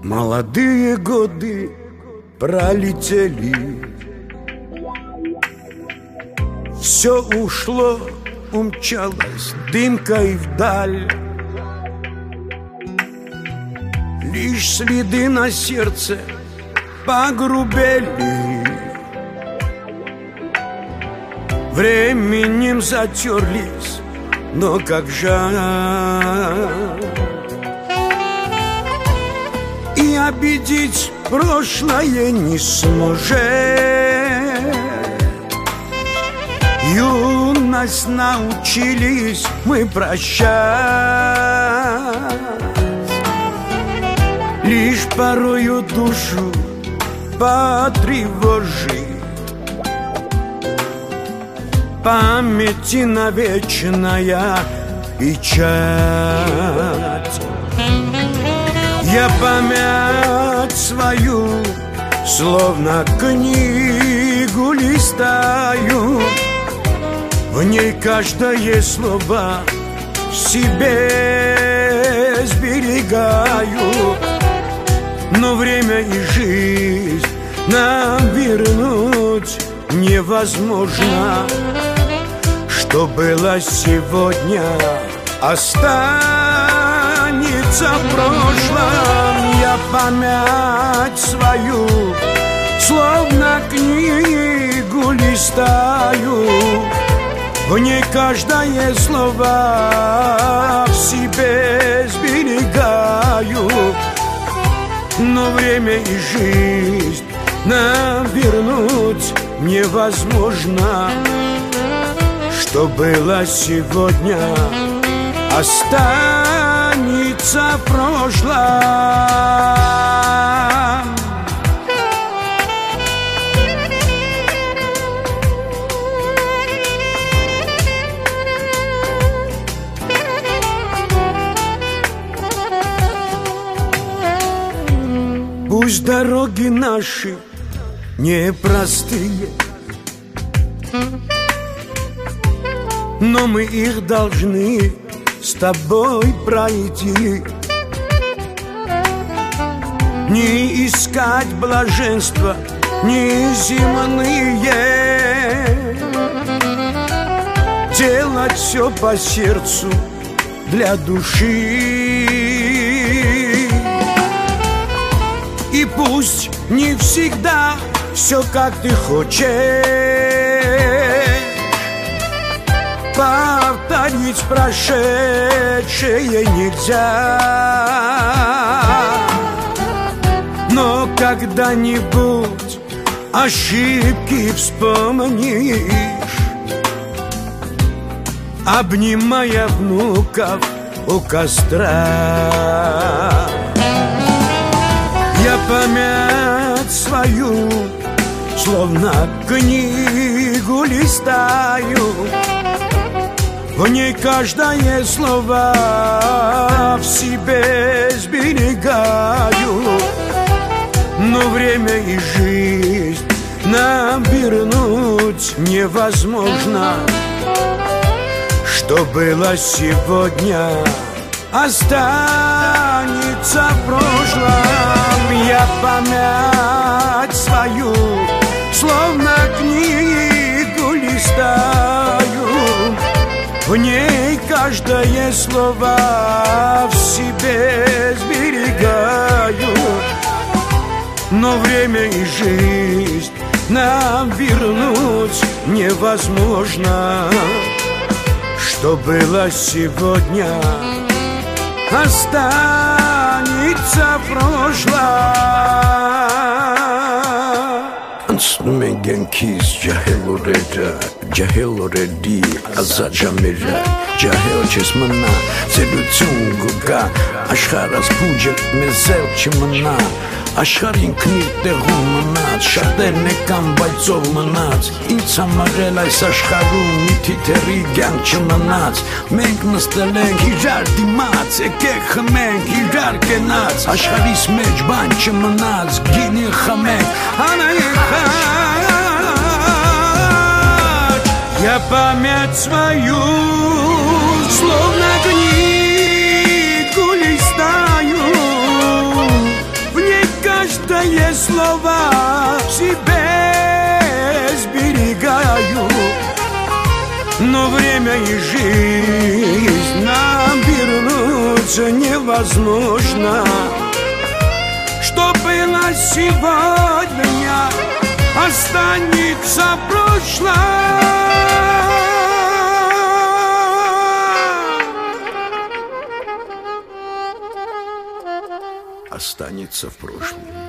Молодые годы пролетели, все ушло, умчалось дымкой вдаль. Лишь следы на сердце погрубели, временем затерлись, но как жаль. И обидеть прошлое не сможет. Юность научились мы прощать, лишь порою душу потревожит памяти навечная печать. Я память свою словно книгу листаю, в ней каждое слово себе сберегаю. Но время и жизнь нам вернуть невозможно. Что было сегодня, останется в прошлом. Я память свою словно книгу листаю, в ней каждое слово в себе сберегаю. Но время и жизнь нам вернуть невозможно. Что было сегодня, останется в прошлом. Пусть дороги наши непростые, но мы их должны с тобой пройти. Не искать блаженства, не земные, делать все по сердцу для души. И пусть не всегда все как ты хочешь, повторить прошедшее нельзя. Но когда-нибудь ошибки вспомнишь, обнимая внуков у костра. Я память свою словно книгу листаю, в ней каждое слово в себе сберегаю. Но время и жизнь нам вернуть невозможно. Что было сегодня, останется в прошлом. Я память свою словно книгу листаю, в ней каждое слово в себе сберегаю. Но время и жизнь нам вернуть невозможно. Что было сегодня, останется в прошлом. Megan Keys, Jahel Oreda, Jahel Oredi, Azajamera, Jahel Chismana, Zelutunguga, Ashkaras Pujak, Mezel Chimana, Ashkarin Knit de Rumanat, Shadene Kambaizov Manat, Insamarela Sashkarun, Titeri Gang Chimanat, Megnas the Leg, Hijar Dimats, Ekekhamek, Hijar Kenats, Ashkaris Mejban Chimanats, Gini Hamek, Я память свою словно книгу листаю, в слова себе сберегаю. Но время и жизнь нам вернуться невозможно. Что было сегодня, останется прошлое. Останется в прошлом.